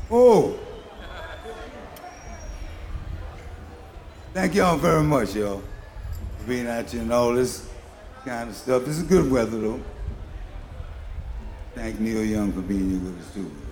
Oh, thank y'all very much, y'all, for being out here and all this kind of stuff. This is good weather, though. Thank Neil Young for being here with us, too.